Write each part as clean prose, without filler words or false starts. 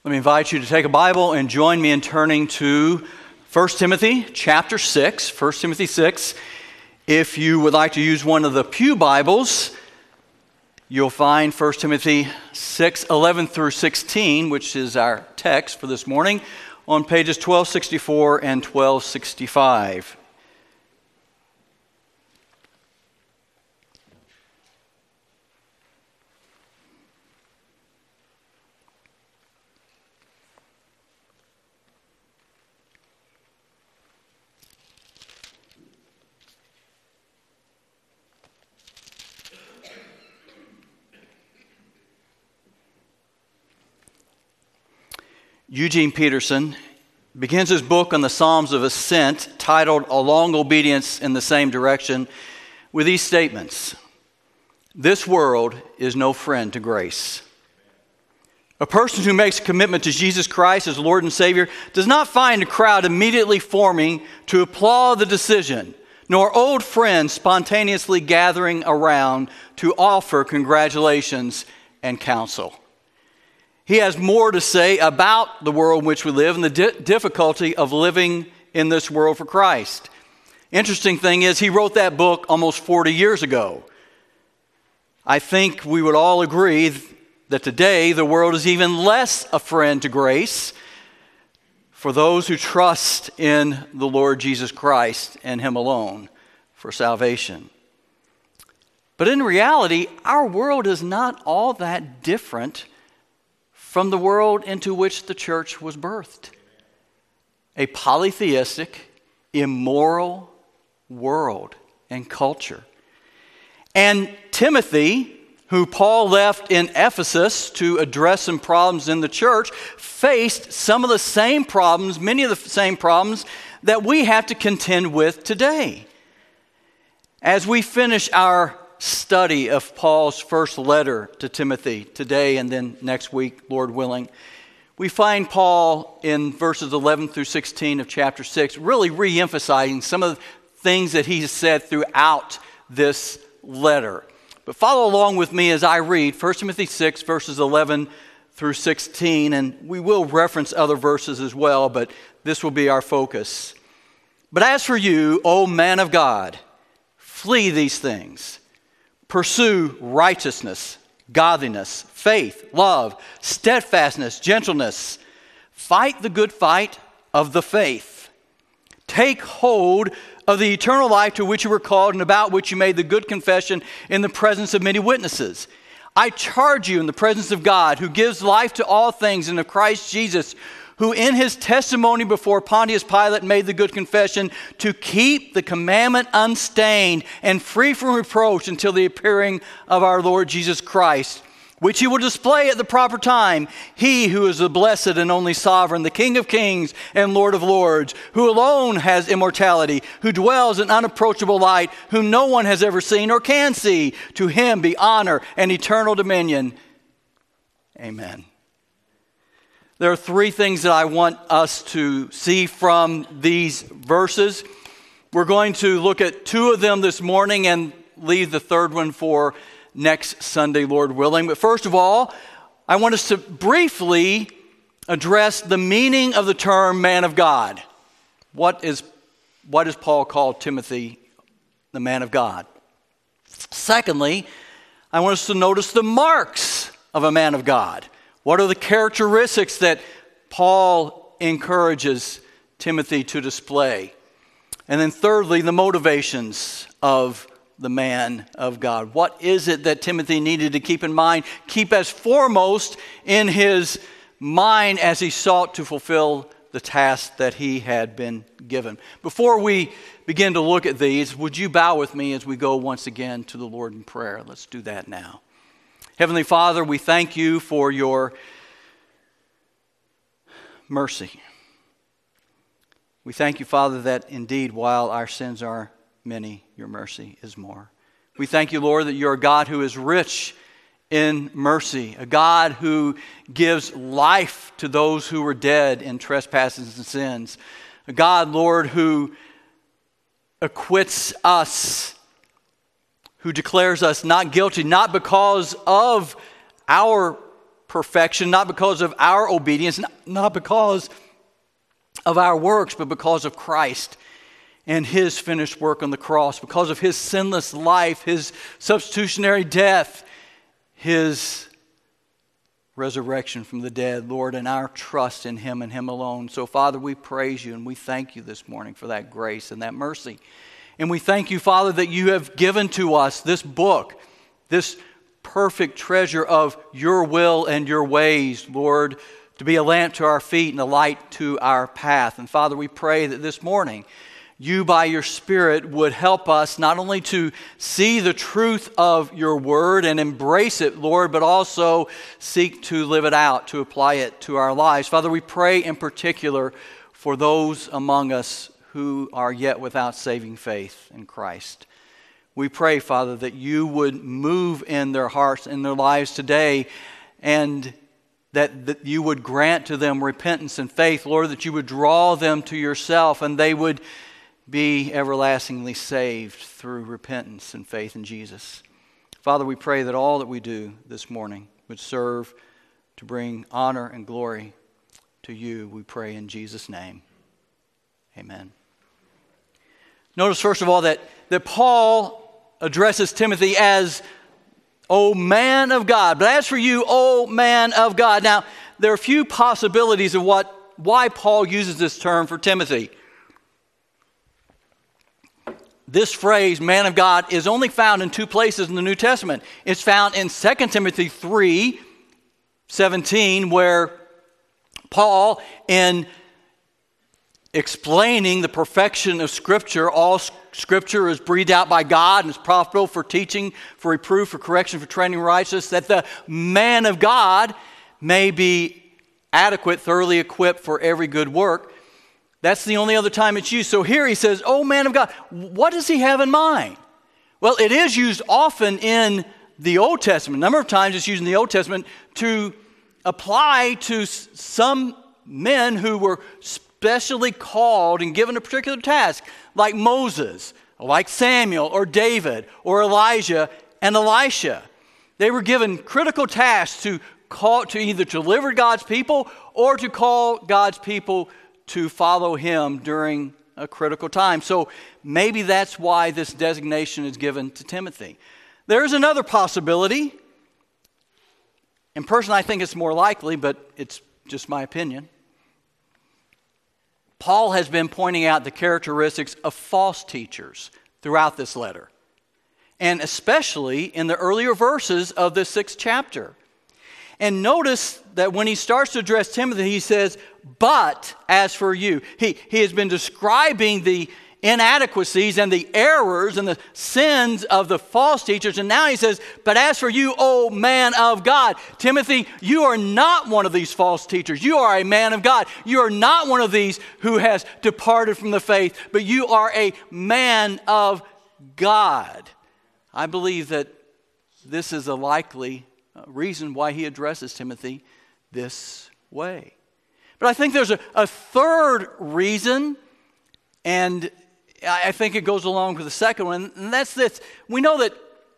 Let me invite you to take a Bible and join me in turning to 1 Timothy chapter 6, 1 Timothy 6. If you would like to use one of the Pew Bibles, you'll find 1 Timothy 6, 11 through 16, which is our text for this morning, on pages 1264 and 1265. Eugene Peterson begins his book on the Psalms of Ascent, titled A Long Obedience in the Same Direction, with these statements. This world is no friend to grace. A person who makes a commitment to Jesus Christ as Lord and Savior does not find a crowd immediately forming to applaud the decision, nor old friends spontaneously gathering around to offer congratulations and counsel. He has more to say about the world in which we live and the difficulty of living in this world for Christ. Interesting thing is, he wrote that book almost 40 years ago. I think we would all agree that today the world is even less a friend to grace for those who trust in the Lord Jesus Christ and Him alone for salvation. But in reality, our world is not all that different from the world into which the church was birthed. A polytheistic, immoral world and culture. And Timothy, who Paul left in Ephesus to address some problems in the church, faced some of the same problems, many of the same problems that we have to contend with today. As we finish our study of Paul's first letter to Timothy today and then next week, Lord willing, we find Paul in verses 11 through 16 of chapter 6 really re-emphasizing some of the things that he has said throughout this letter. But follow along with me as I read 1 Timothy 6 verses 11 through 16, and we will reference other verses as well, but this will be our focus. But as for you, O man of God, flee these things. Pursue righteousness, godliness, faith, love, steadfastness, gentleness. Fight the good fight of the faith. Take hold of the eternal life to which you were called and about which you made the good confession in the presence of many witnesses. I charge you in the presence of God, who gives life to all things, and of Christ Jesus, who in his testimony before Pontius Pilate made the good confession, to keep the commandment unstained and free from reproach until the appearing of our Lord Jesus Christ, which he will display at the proper time. He who is the blessed and only sovereign, the King of kings and Lord of lords, who alone has immortality, who dwells in unapproachable light, whom no one has ever seen or can see. To him be honor and eternal dominion. Amen. There are three things that I want us to see from these verses. We're going to look at two of them this morning and leave the third one for next Sunday, Lord willing. But first of all, I want us to briefly address the meaning of the term man of God. What does Paul call Timothy the man of God? Secondly, I want us to notice the marks of a man of God. What are the characteristics that Paul encourages Timothy to display? And then thirdly, the motivations of the man of God. What is it that Timothy needed to keep in mind, keep as foremost in his mind as he sought to fulfill the task that he had been given? Before we begin to look at these, would you bow with me as we go once again to the Lord in prayer? Let's do that now. Heavenly Father, we thank you for your mercy. We thank you, Father, that indeed while our sins are many, your mercy is more. We thank you, Lord, that you're a God who is rich in mercy, a God who gives life to those who were dead in trespasses and sins, a God, Lord, who acquits us, who declares us not guilty, not because of our perfection, not because of our obedience, not because of our works, but because of Christ and His finished work on the cross, because of His sinless life, His substitutionary death, His resurrection from the dead, Lord, and our trust in Him and Him alone. So, Father, we praise You and we thank You this morning for that grace and that mercy. And we thank You, Father, that You have given to us this book, this perfect treasure of Your will and Your ways, Lord, to be a lamp to our feet and a light to our path. And Father, we pray that this morning You, by Your Spirit, would help us not only to see the truth of Your word and embrace it, Lord, but also seek to live it out, to apply it to our lives. Father, we pray in particular for those among us who are yet without saving faith in Christ. We pray, Father, that You would move in their hearts and their lives today, and that You would grant to them repentance and faith, Lord, that You would draw them to Yourself, and they would be everlastingly saved through repentance and faith in Jesus. Father, we pray that all that we do this morning would serve to bring honor and glory to You. We pray in Jesus' name. Amen. Notice, first of all, that Paul addresses Timothy as, "O man of God." But as for you, O man of God. Now, there are a few possibilities of why Paul uses this term for Timothy. This phrase, man of God, is only found in two places in the New Testament. It's found in 2 Timothy 3:17, where Paul, in explaining the perfection of Scripture, all Scripture is breathed out by God and is profitable for teaching, for reproof, for correction, for training in righteousness, that the man of God may be adequate, thoroughly equipped for every good work. That's the only other time it's used. So here he says, "Oh, man of God." What does he have in mind? Well, it is used often in the Old Testament. A number of times it's used in the Old Testament to apply to some men who were specially called and given a particular task, like Moses, like Samuel, or David, or Elijah and Elisha. They were given critical tasks to either deliver God's people or to call God's people to follow Him during a critical time. So maybe that's why this designation is given to Timothy. There is another possibility. In person, I think it's more likely, but it's just my opinion. Paul has been pointing out the characteristics of false teachers throughout this letter, and especially in the earlier verses of the 6th chapter. And notice that when he starts to address Timothy, he says, "But as for you." He has been describing the inadequacies and the errors and the sins of the false teachers. And now he says, "But as for you, O man of God." Timothy, you are not one of these false teachers. You are a man of God. You are not one of these who has departed from the faith, but you are a man of God. I believe that this is a likely reason why he addresses Timothy this way. But I think there's a third reason, and I think it goes along with the second one, and that's this. We know that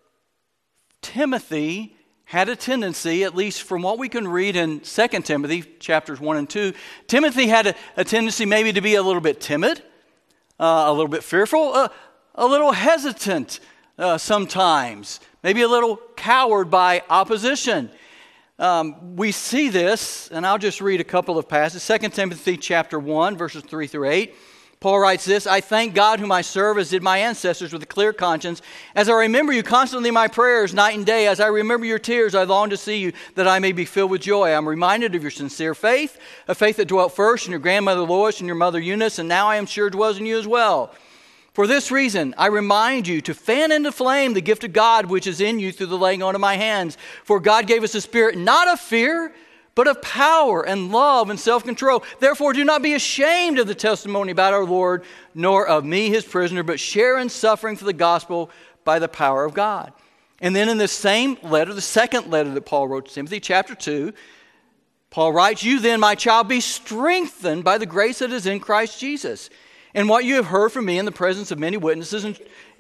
Timothy had a tendency, at least from what we can read in 2 Timothy chapters 1 and 2, Timothy had a tendency maybe to be a little bit timid, a little bit fearful, a little hesitant sometimes, maybe a little cowed by opposition. We see this, and I'll just read a couple of passages. 2 Timothy chapter 1, verses 3 through 8. Paul writes this: "I thank God whom I serve as did my ancestors with a clear conscience. As I remember you constantly in my prayers night and day, as I remember your tears, I long to see you that I may be filled with joy. I'm reminded of your sincere faith, a faith that dwelt first in your grandmother Lois and your mother Eunice, and now I am sure dwells in you as well. For this reason, I remind you to fan into flame the gift of God which is in you through the laying on of my hands. For God gave us a spirit not of fear, but of power and love and self-control. Therefore, do not be ashamed of the testimony about our Lord, nor of me, his prisoner, but share in suffering for the gospel by the power of God." And then in this same letter, the second letter that Paul wrote to Timothy, chapter 2, Paul writes, "You then, my child, be strengthened by the grace that is in Christ Jesus. And what you have heard from me in the presence of many witnesses,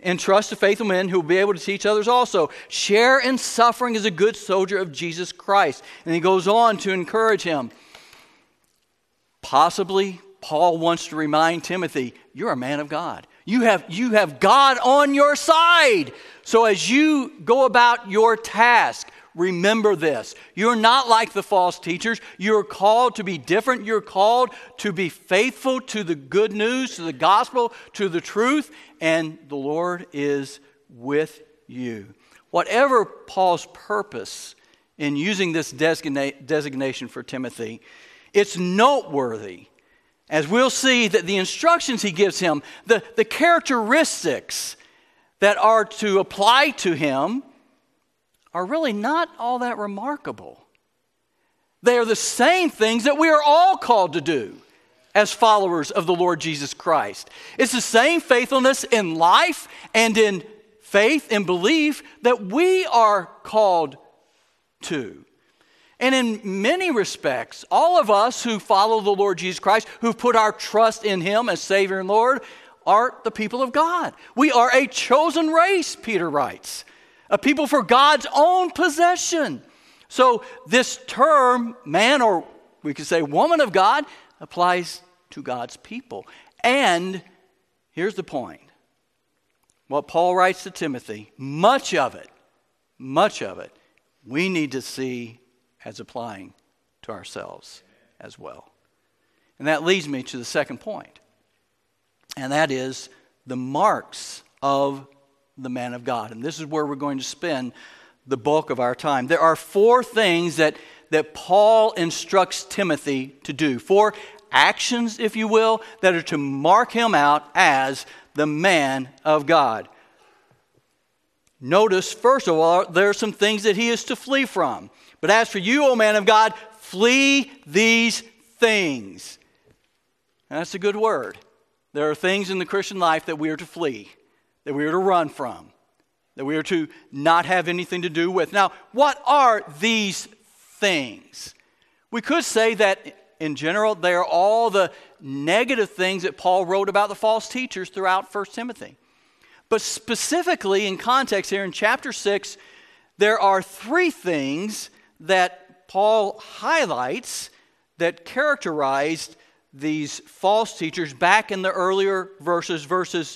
entrust to faithful men who will be able to teach others also. Share in suffering as a good soldier of Jesus Christ. And he goes on to encourage him. Possibly, Paul wants to remind Timothy, you're a man of God. You have God on your side. So as you go about your task, remember this. You're not like the false teachers. You're called to be different. You're called to be faithful to the good news, to the gospel, to the truth, and the Lord is with you. Whatever Paul's purpose in using this designation for Timothy, it's noteworthy, as we'll see that the instructions he gives him, the characteristics that are to apply to him are really not all that remarkable. They are the same things that we are all called to do as followers of the Lord Jesus Christ. It's the same faithfulness in life and in faith and belief that we are called to. And in many respects, all of us who follow the Lord Jesus Christ, who put our trust in Him as Savior and Lord, are the people of God. We are a chosen race, Peter writes, a people for God's own possession. So this term, man, or we could say woman of God, applies to God's people. And here's the point. What Paul writes to Timothy, much of it, we need to see as applying to ourselves as well. And that leads me to the second point. And that is the marks of the man of God. And this is where we're going to spend the bulk of our time. There are 4 things that Paul instructs Timothy to do. 4 actions, if you will, that are to mark him out as the man of God. Notice, first of all, there are some things that he is to flee from. But as for you, O man of God, flee these things. And that's a good word. There are things in the Christian life that we are to flee, that we are to run from, that we are to not have anything to do with. Now, what are these things? We could say that in general, they are all the negative things that Paul wrote about the false teachers throughout 1 Timothy. But specifically in context here in chapter 6, there are 3 things that Paul highlights that characterized these false teachers back in the earlier verses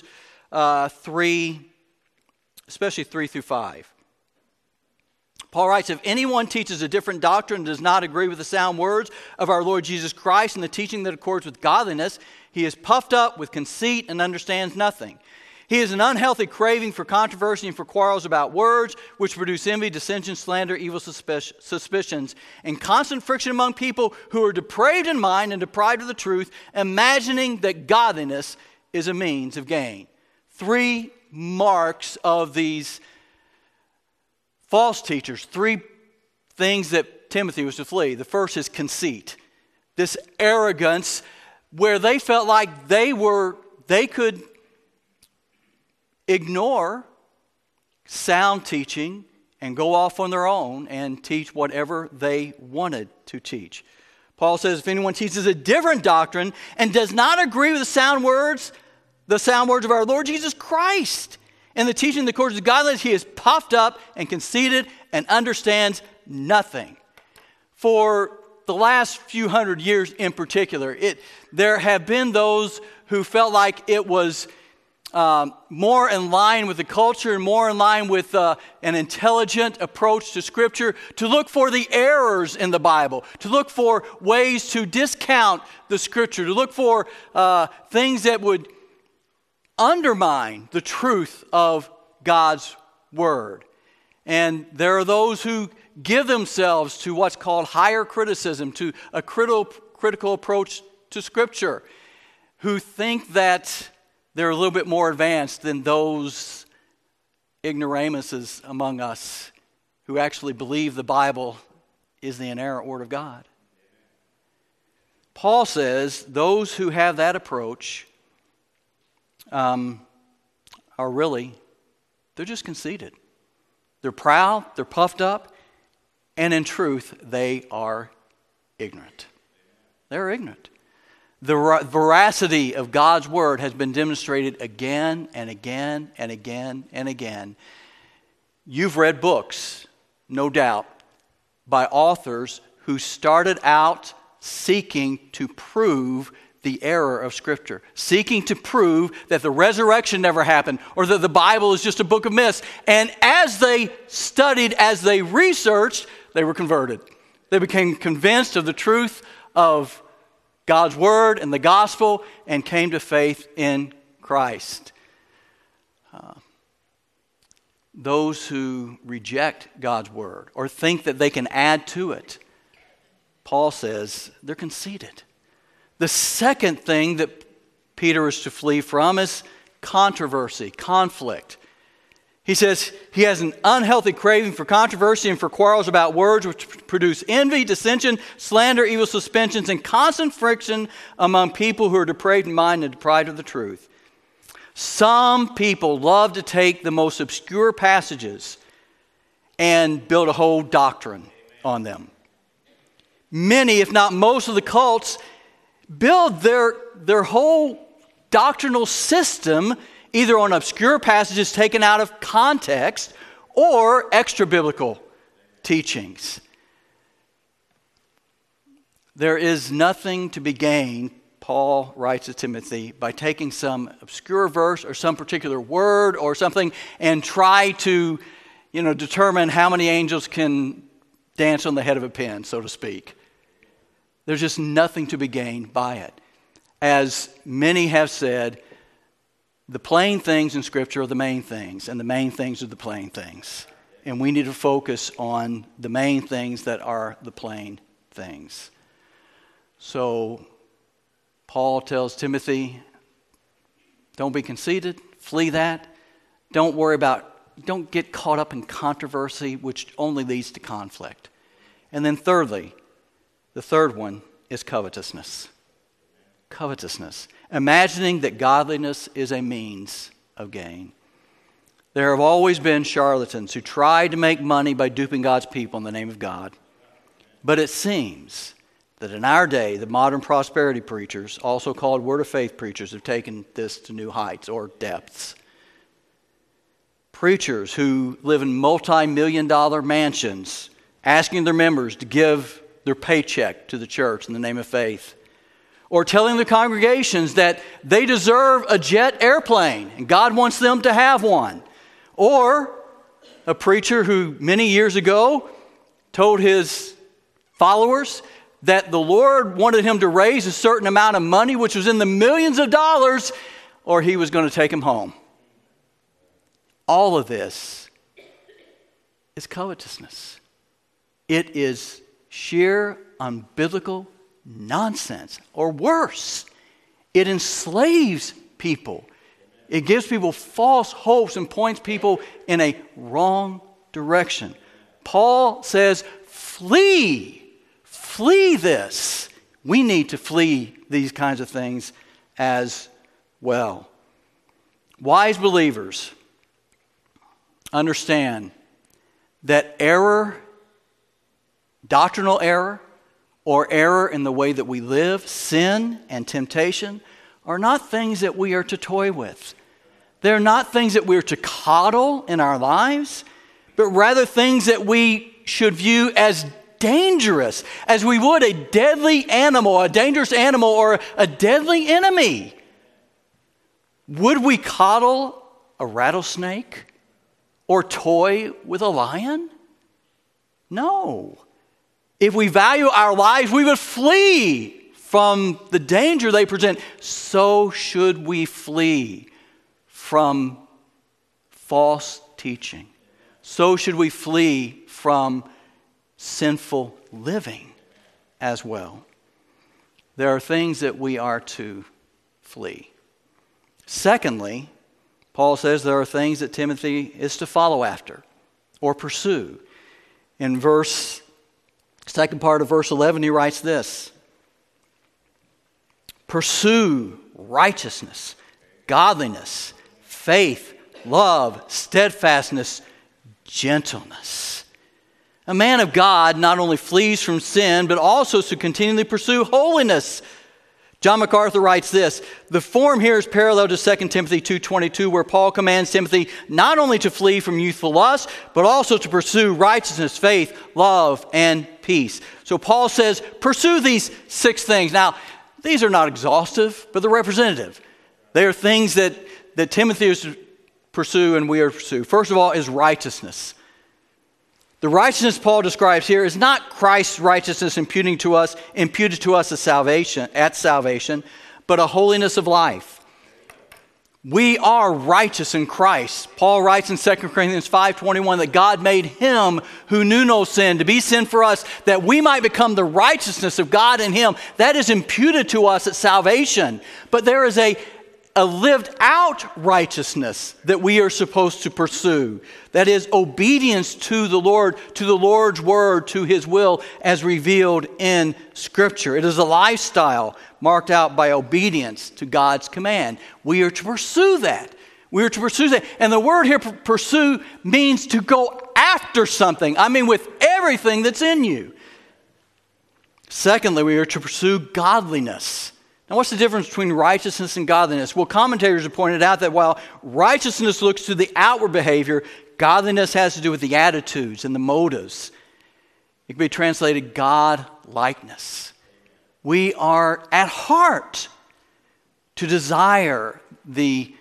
3, especially 3 through 5. Paul writes, if anyone teaches a different doctrine and does not agree with the sound words of our Lord Jesus Christ and the teaching that accords with godliness, he is puffed up with conceit and understands nothing. He has an unhealthy craving for controversy and for quarrels about words, which produce envy, dissension, slander, evil suspicions, and constant friction among people who are depraved in mind and deprived of the truth, imagining that godliness is a means of gain. 3 marks of these false teachers, 3 things that Timothy was to flee. The first is conceit. This arrogance where they felt like they could ignore sound teaching and go off on their own and teach whatever they wanted to teach. Paul says if anyone teaches a different doctrine and does not agree with the sound words of our Lord Jesus Christ and the teaching that accords with godliness, he is puffed up and conceited and understands nothing. For the last few hundred years in particular, there have been those who felt like it was more in line with the culture and more in line with an intelligent approach to Scripture, to look for the errors in the Bible, to look for ways to discount the Scripture, to look for things that would undermine the truth of God's Word. And there are those who give themselves to what's called higher criticism, to a critical approach to Scripture, who think that they're a little bit more advanced than those ignoramuses among us who actually believe the Bible is the inerrant Word of God. Paul says those who have that approach they're just conceited. They're proud, they're puffed up, and in truth, they are ignorant. They're ignorant. The veracity of God's Word has been demonstrated again and again and again and again. You've read books, no doubt, by authors who started out seeking to prove the error of Scripture, seeking to prove that the resurrection never happened or that the Bible is just a book of myths. And as they studied, as they researched, they were converted. They became convinced of the truth of God's Word and the gospel and came to faith in Christ. Those who reject God's Word or think that they can add to it, Paul says they're conceited. The second thing that Peter is to flee from is controversy, conflict. He says he has an unhealthy craving for controversy and for quarrels about words which produce envy, dissension, slander, evil suspensions, and constant friction among people who are depraved in mind and deprived of the truth. Some people love to take the most obscure passages and build a whole doctrine on them. Many, if not most of the cults, build their whole doctrinal system either on obscure passages taken out of context or extra-biblical teachings. There is nothing to be gained, Paul writes to Timothy, by taking some obscure verse or some particular word or something and try to, determine how many angels can dance on the head of a pin, so to speak. There's just nothing to be gained by it. As many have said, the plain things in Scripture are the main things, and the main things are the plain things. And we need to focus on the main things that are the plain things. So, Paul tells Timothy, don't be conceited, flee that. Don't get caught up in controversy, which only leads to conflict. And then thirdly, the third one is covetousness. Covetousness. Imagining that godliness is a means of gain. There have always been charlatans who tried to make money by duping God's people in the name of God. But it seems that in our day, the modern prosperity preachers, also called word of faith preachers, have taken this to new heights or depths. Preachers who live in multi-million-dollar mansions, asking their members to give their paycheck to the church in the name of faith. Or telling the congregations that they deserve a jet airplane and God wants them to have one. Or a preacher who many years ago told his followers that the Lord wanted him to raise a certain amount of money, which was in the millions of dollars, or he was going to take him home. All of this is covetousness. It is sheer unbiblical nonsense, or worse, it enslaves people. It gives people false hopes and points people in a wrong direction. Paul says, flee this. We need to flee these kinds of things as well. Wise believers understand that error, doctrinal error, or error in the way that we live, sin and temptation, are not things that we are to toy with. They're not things that we're to coddle in our lives, but rather things that we should view as dangerous, as we would a deadly animal, a dangerous animal, or a deadly enemy. Would we coddle a rattlesnake or toy with a lion? No. If we value our lives, we would flee from the danger they present. So should we flee from false teaching. So should we flee from sinful living as well. There are things that we are to flee. Secondly, Paul says there are things that Timothy is to follow after or pursue. In second part of verse 11, he writes this: pursue righteousness, godliness, faith, love, steadfastness, gentleness. A man of God not only flees from sin, but also to continually pursue holiness, John MacArthur writes this: the form here is parallel to 2 Timothy 2:22, where Paul commands Timothy not only to flee from youthful lust, but also to pursue righteousness, faith, love, and peace. So Paul says, pursue these 6 things. Now, these are not exhaustive, but they're representative. They are things that Timothy is to pursue and we are to pursue. First of all is righteousness. The righteousness Paul describes here is not Christ's righteousness imputed to us as salvation, but a holiness of life. We are righteous in Christ. Paul writes in 2 Corinthians 5:21 that God made him who knew no sin to be sin for us, that we might become the righteousness of God in him. That is imputed to us at salvation. But there is a lived out righteousness that we are supposed to pursue. That is obedience to the Lord's word, to his will as revealed in Scripture. It is a lifestyle marked out by obedience to God's command. We are to pursue that. We are to pursue that. And the word here, pursue, means to go after something. I mean, with everything that's in you. Secondly, we are to pursue godliness. Now, what's the difference between righteousness and godliness? Well, commentators have pointed out that while righteousness looks to the outward behavior, godliness has to do with the attitudes and the motives. It can be translated God-likeness. We are at heart to desire to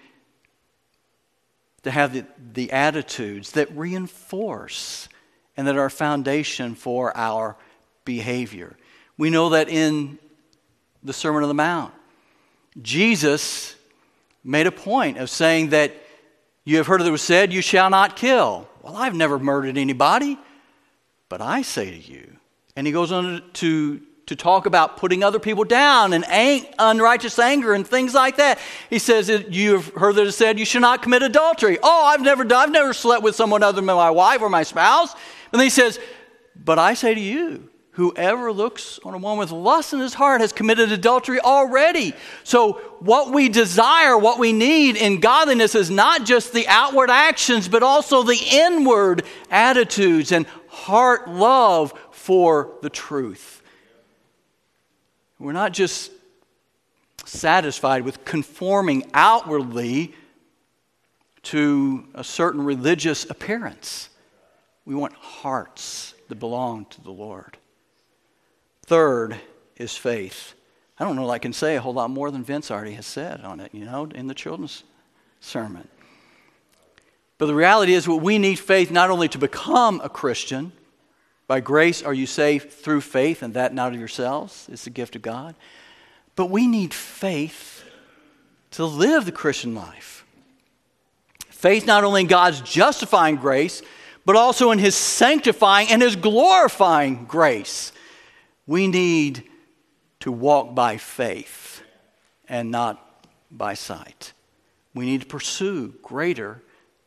have the attitudes that reinforce and that are a foundation for our behavior. We know that in the Sermon on the Mount, Jesus made a point of saying that you have heard that it was said, you shall not kill. Well, I've never murdered anybody, but I say to you. And he goes on to talk about putting other people down and unrighteous anger and things like that. He says, you have heard that it said, you should not commit adultery. Oh, I've never slept with someone other than my wife or my spouse. And then he says, but I say to you, whoever looks on a woman with lust in his heart has committed adultery already. So what we desire, what we need in godliness is not just the outward actions, but also the inward attitudes and heart love for the truth. We're not just satisfied with conforming outwardly to a certain religious appearance. We want hearts that belong to the Lord. Third is faith. I don't know that I can say a whole lot more than Vince already has said on it, in the children's sermon. But the reality is, we need faith not only to become a Christian. By grace are you saved through faith, and that not of yourselves. It's the gift of God. But we need faith to live the Christian life. Faith not only in God's justifying grace, but also in his sanctifying and his glorifying grace. We need to walk by faith and not by sight. We need to pursue greater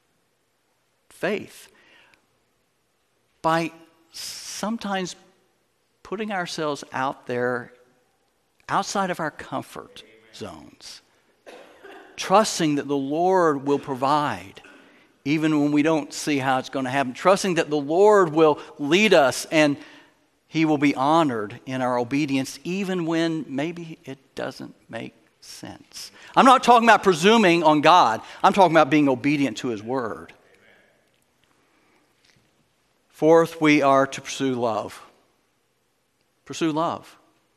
faith by sometimes putting ourselves out there outside of our comfort zones, trusting that the Lord will provide even when we don't see how it's going to happen, trusting that the Lord will lead us and he will be honored in our obedience even when maybe it doesn't make sense. I'm not talking about presuming on God. I'm talking about being obedient to his word. Fourth, we are to pursue love. Pursue love.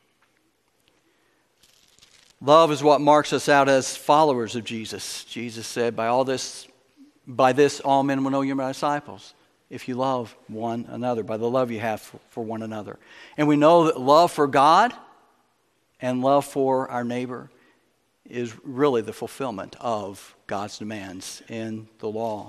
Love is what marks us out as followers of Jesus. Jesus said, by this all men will know you're my disciples, if you love one another, by the love you have for one another. And we know that love for God and love for our neighbor is really the fulfillment of God's demands in the law.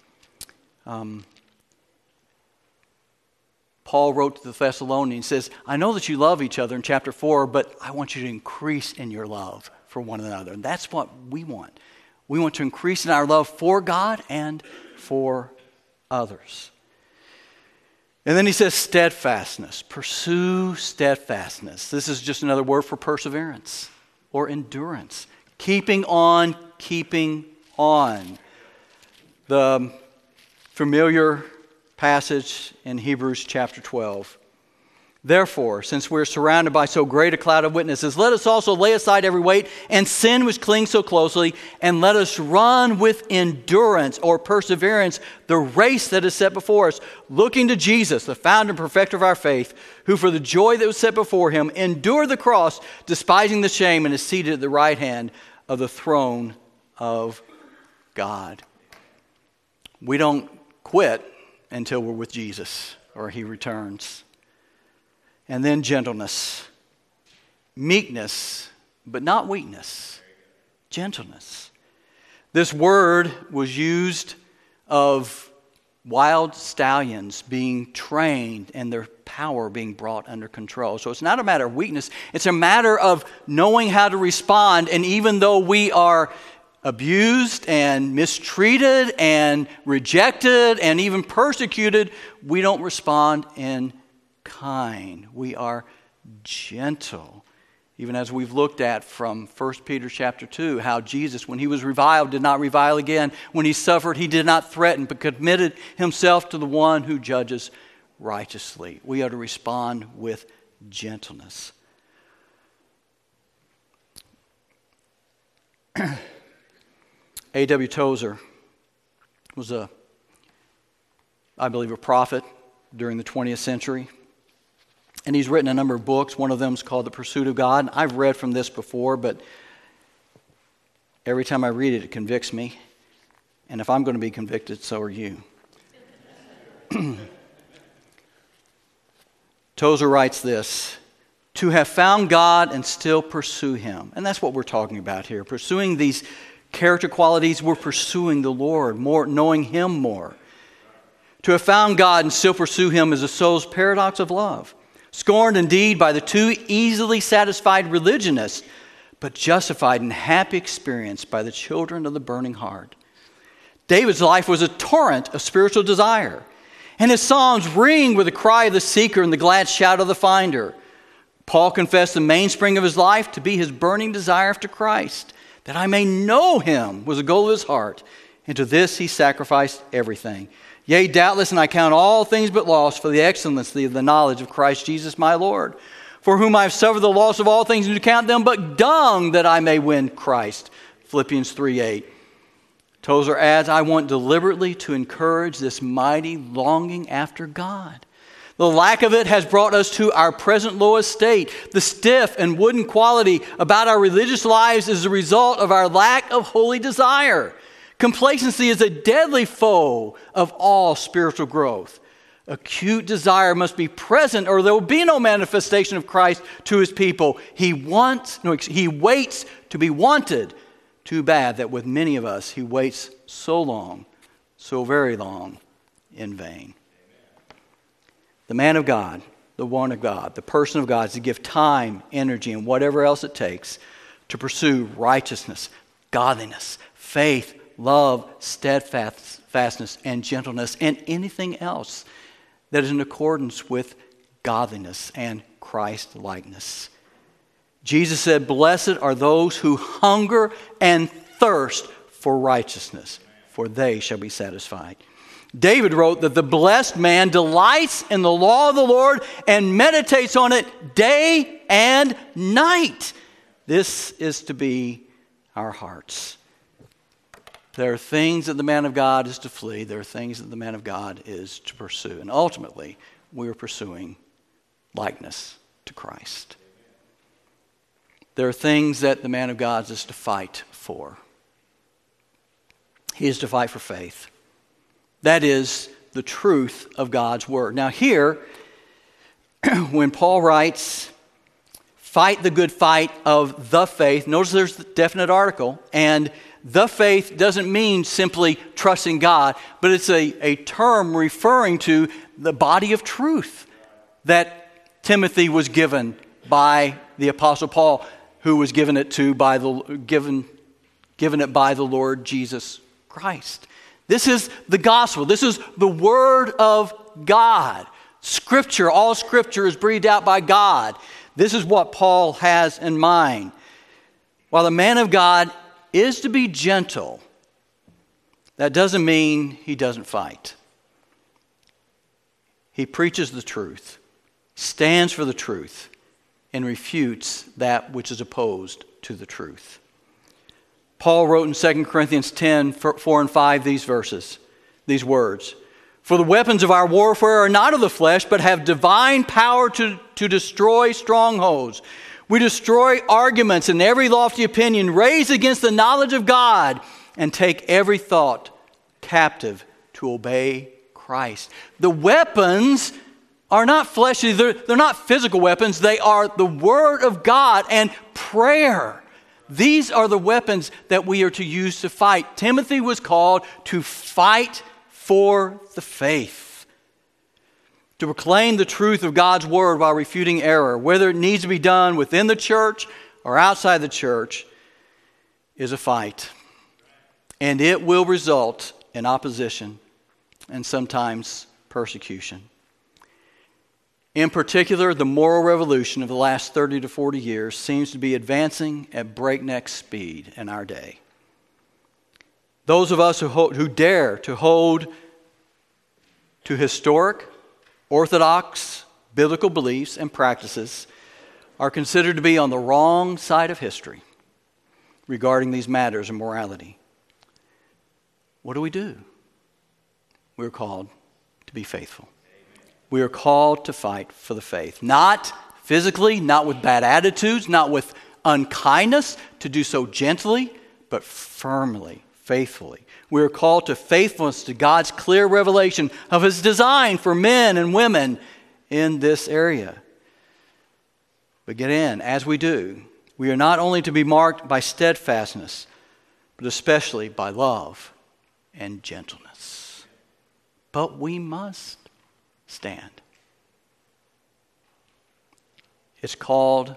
Paul wrote to the Thessalonians, says, I know that you love each other in chapter 4, but I want you to increase in your love for one another. And that's what we want. We want to increase in our love for God and for others. And then he says steadfastness. Pursue steadfastness. This is just another word for perseverance or endurance. Keeping on, keeping on. The familiar passage in Hebrews chapter 12. Therefore, since we're surrounded by so great a cloud of witnesses, let us also lay aside every weight and sin which clings so closely, and let us run with endurance or perseverance the race that is set before us, looking to Jesus, the founder and perfecter of our faith, who for the joy that was set before him endured the cross, despising the shame, and is seated at the right hand of the throne of God. We don't quit until we're with Jesus or he returns. And then gentleness, meekness, but not weakness, gentleness. This word was used of wild stallions being trained and their power being brought under control. So it's not a matter of weakness, it's a matter of knowing how to respond. And even though we are abused and mistreated and rejected and even persecuted, we don't respond in kind. We are gentle. Even as we've looked at from 1 Peter chapter 2, how Jesus, when he was reviled, did not revile again. When he suffered, he did not threaten, but committed himself to the one who judges righteously. We are to respond with gentleness. A.W. Tozer was I believe, a prophet during the 20th century. And he's written a number of books. One of them is called The Pursuit of God. I've read from this before, but every time I read it, it convicts me. And if I'm going to be convicted, so are you. Tozer writes this: to have found God and still pursue him. And that's what we're talking about here. Pursuing these character qualities, we're pursuing the Lord more, knowing him more. To have found God and still pursue him is the soul's paradox of love. Scorned indeed by the too easily satisfied religionist, but justified in happy experience by the children of the burning heart. David's life was a torrent of spiritual desire, and his psalms ring with the cry of the seeker and the glad shout of the finder. Paul confessed the mainspring of his life to be his burning desire after Christ, that I may know him was the goal of his heart, and to this he sacrificed everything. Yea, doubtless, and I count all things but loss for the excellency of the knowledge of Christ Jesus my Lord, for whom I have suffered the loss of all things, and to count them but dung, that I may win Christ. Philippians 3:8. Tozer adds, I want deliberately to encourage this mighty longing after God. The lack of it has brought us to our present low estate. The stiff and wooden quality about our religious lives is the result of our lack of holy desire. Complacency is a deadly foe of all spiritual growth. Acute desire must be present, or there will be no manifestation of Christ to his people. He waits to be wanted. Too bad that with many of us, he waits so long, so very long, in vain. The man of God, the one of God, the person of God is to give time, energy, and whatever else it takes to pursue righteousness, godliness, faith, love, steadfastness, and gentleness, and anything else that is in accordance with godliness and Christ-likeness. Jesus said, blessed are those who hunger and thirst for righteousness, for they shall be satisfied. David wrote that the blessed man delights in the law of the Lord and meditates on it day and night. This is to be our hearts. There are things that the man of God is to flee. There are things that the man of God is to pursue. And ultimately, we are pursuing likeness to Christ. There are things that the man of God is to fight for. He is to fight for faith. That is the truth of God's word. Now here, when Paul writes, fight the good fight of the faith, notice there's a definite article, and the faith doesn't mean simply trusting God, but it's a term referring to the body of truth that Timothy was given by the Apostle Paul, who was given it by the Lord Jesus Christ. This is the gospel. This is the word of God. Scripture, all Scripture is breathed out by God. This is what Paul has in mind. While the man of God is to be gentle, that doesn't mean he doesn't fight. He preaches the truth. stands for the truth, and refutes that which is opposed to the truth. Paul wrote in 2 Corinthians 10, 4 and 5 these words. For the weapons of our warfare are not of the flesh, but have divine power to destroy strongholds. We destroy arguments and every lofty opinion raised against the knowledge of God, and take every thought captive to obey Christ. The weapons are not fleshly, they're not physical weapons, they are the Word of God and prayer. These are the weapons that we are to use to fight. Timothy was called to fight for the faith, to proclaim the truth of God's Word while refuting error, whether it needs to be done within the church or outside the church, is a fight. And it will result in opposition and sometimes persecution. In particular, the moral revolution of the last 30 to 40 years seems to be advancing at breakneck speed in our day. Those of us who dare to hold to historic, orthodox, biblical beliefs and practices are considered to be on the wrong side of history regarding these matters of morality. What do? We're called to be faithful. We are called to fight for the faith. Not physically, not with bad attitudes, not with unkindness, to do so gently, but firmly, faithfully. We are called to faithfulness to God's clear revelation of His design for men and women in this area. But get in, as we do, we are not only to be marked by steadfastness, but especially by love and gentleness. But we must stand. It's called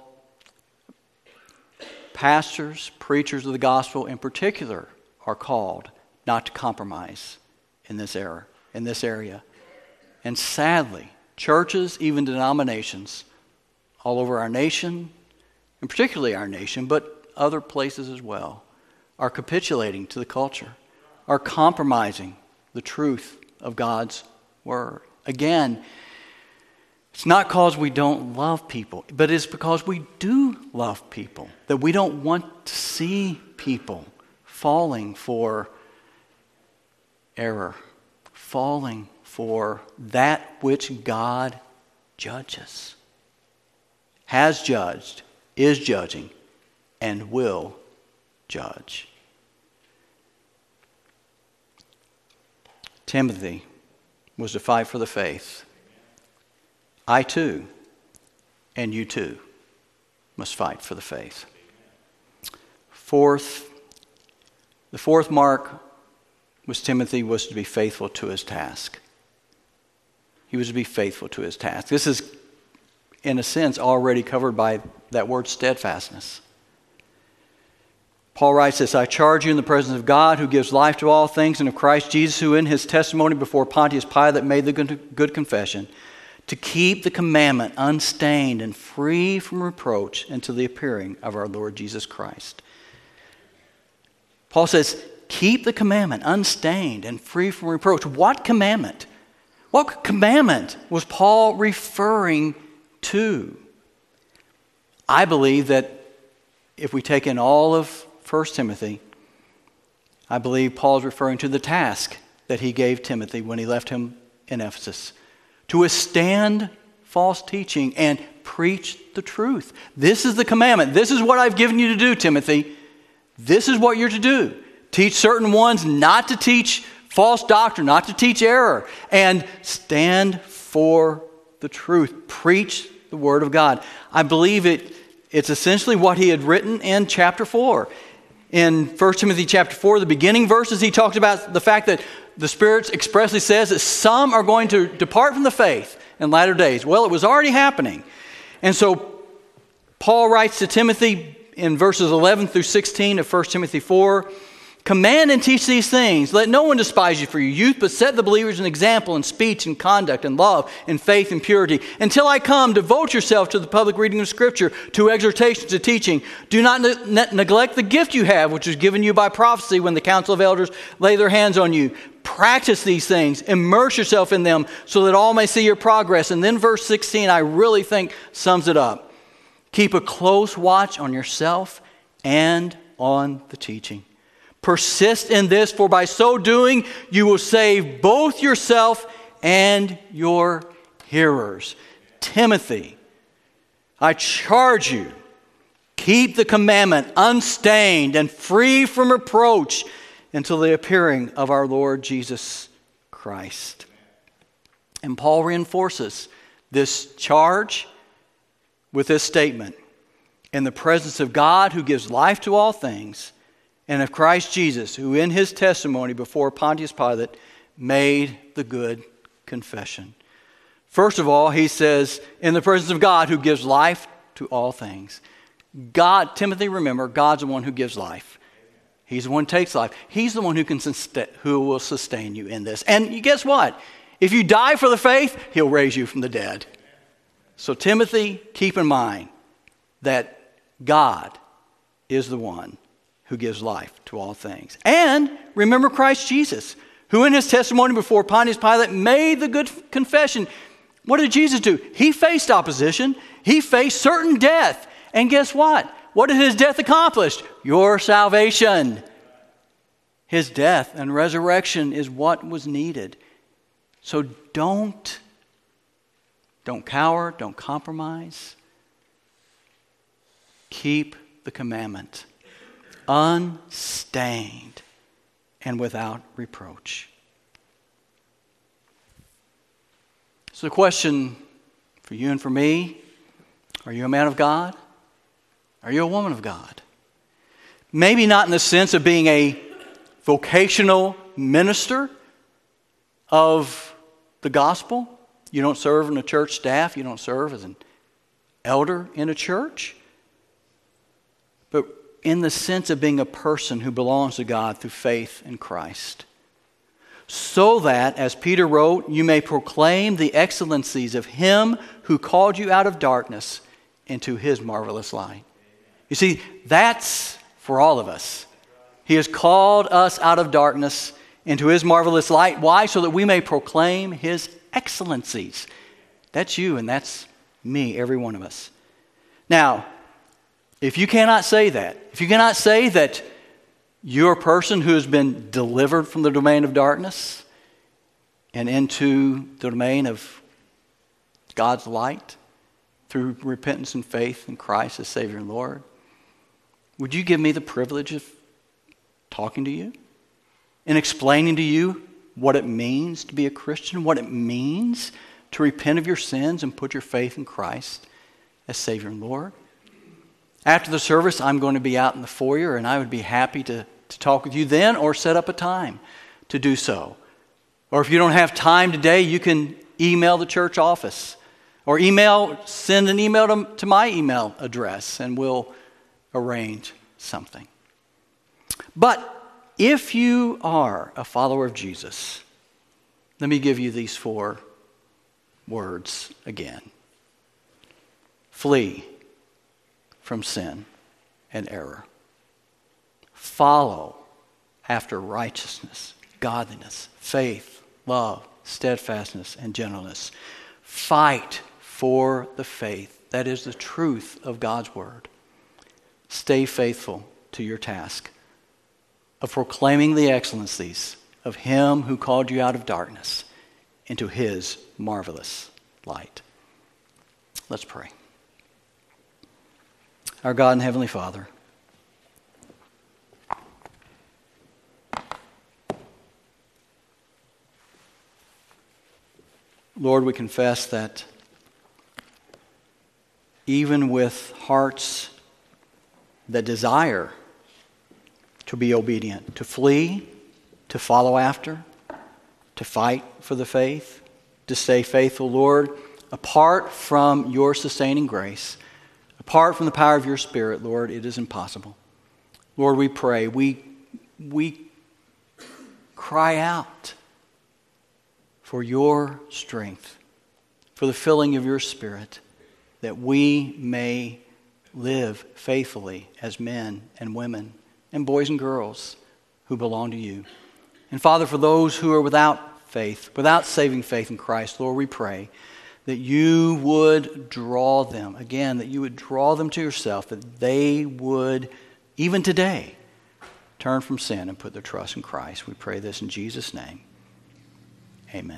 pastors, preachers of the gospel in particular, are called not to compromise in this area. And sadly, churches, even denominations, all over our nation, and particularly our nation, but other places as well, are capitulating to the culture, are compromising the truth of God's Word. Again, it's not because we don't love people, but it's because we do love people, that we don't want to see people falling for error, falling for that which God judges, has judged, is judging, and will judge. Timothy was to fight for the faith. I too, and you too, must fight for the faith. The fourth mark was Timothy was to be faithful to his task. He was to be faithful to his task. This is, in a sense, already covered by that word steadfastness. Paul writes this, I charge you in the presence of God who gives life to all things and of Christ Jesus who in his testimony before Pontius Pilate made the good confession to keep the commandment unstained and free from reproach until the appearing of our Lord Jesus Christ. Paul says, keep the commandment unstained and free from reproach. What commandment? What commandment was Paul referring to? I believe that if we take in all of 1 Timothy, I believe Paul's referring to the task that he gave Timothy when he left him in Ephesus, to withstand false teaching and preach the truth. This is the commandment. This is what I've given you to do, Timothy. This is what you're to do. Teach certain ones not to teach false doctrine, not to teach error, and stand for the truth. Preach the Word of God. I believe it's essentially what he had written in chapter 4. In 1 Timothy chapter 4, the beginning verses, he talks about the fact that the Spirit expressly says that some are going to depart from the faith in latter days. Well, it was already happening. And so Paul writes to Timothy in verses 11 through 16 of 1 Timothy 4, command and teach these things. Let no one despise you for your youth, but set the believers an example in speech and conduct and love and faith and purity. Until I come, devote yourself to the public reading of Scripture, to exhortation, to teaching. Do not neglect the gift you have, which was given you by prophecy when the council of elders lay their hands on you. Practice these things. Immerse yourself in them so that all may see your progress. And then verse 16, I really think sums it up. Keep a close watch on yourself and on the teaching. Persist in this, for by so doing, you will save both yourself and your hearers. Timothy, I charge you, keep the commandment unstained and free from reproach until the appearing of our Lord Jesus Christ. And Paul reinforces this charge with this statement. In the presence of God, who gives life to all things, and of Christ Jesus, who in his testimony before Pontius Pilate made the good confession. First of all, he says, in the presence of God, who gives life to all things. God, Timothy, remember, God's the one who gives life. He's the one who takes life. He's the one who will sustain you in this. And guess what? If you die for the faith, he'll raise you from the dead. So Timothy, keep in mind that God is the one who gives life to all things. And remember Christ Jesus, who in his testimony before Pontius Pilate made the good confession. What did Jesus do? He faced opposition. He faced certain death. And guess what? What did his death accomplish? Your salvation. His death and resurrection is what was needed. So don't cower, don't compromise. Keep the commandment unstained and without reproach. So the question for you and for me, are you a man of God? Are you a woman of God? Maybe not in the sense of being a vocational minister of the gospel. You don't serve in a church staff. You don't serve as an elder in a church. But in the sense of being a person who belongs to God through faith in Christ. So that, as Peter wrote, you may proclaim the excellencies of him who called you out of darkness into his marvelous light. You see, that's for all of us. He has called us out of darkness into his marvelous light. Why? So that we may proclaim his excellencies. That's you and that's me, every one of us. Now, if you cannot say that, if you cannot say that you're a person who has been delivered from the domain of darkness and into the domain of God's light through repentance and faith in Christ as Savior and Lord, would you give me the privilege of talking to you and explaining to you what it means to be a Christian, what it means to repent of your sins and put your faith in Christ as Savior and Lord? After the service, I'm going to be out in the foyer, and I would be happy to talk with you then or set up a time to do so. Or if you don't have time today, you can email the church office or send an email to my email address, and we'll arrange something. But if you are a follower of Jesus, let me give you these 4 words again. Flee from sin and error. Follow after righteousness, godliness, faith, love, steadfastness, and gentleness. Fight for the faith. That is the truth of God's word. Stay faithful to your task of proclaiming the excellencies of him who called you out of darkness into his marvelous light. Let's pray. Our God and Heavenly Father, Lord, we confess that even with hearts that desire to be obedient, to flee, to follow after, to fight for the faith, to stay faithful, Lord, apart from your sustaining grace, apart from the power of your Spirit, Lord, it is impossible. Lord, we pray, we cry out for your strength, for the filling of your Spirit, that we may live faithfully as men and women and boys and girls who belong to you. And Father, for those who are without faith, without saving faith in Christ, Lord, we pray that you would draw them, again, that you would draw them to yourself, that they would, even today, turn from sin and put their trust in Christ. We pray this in Jesus' name. Amen.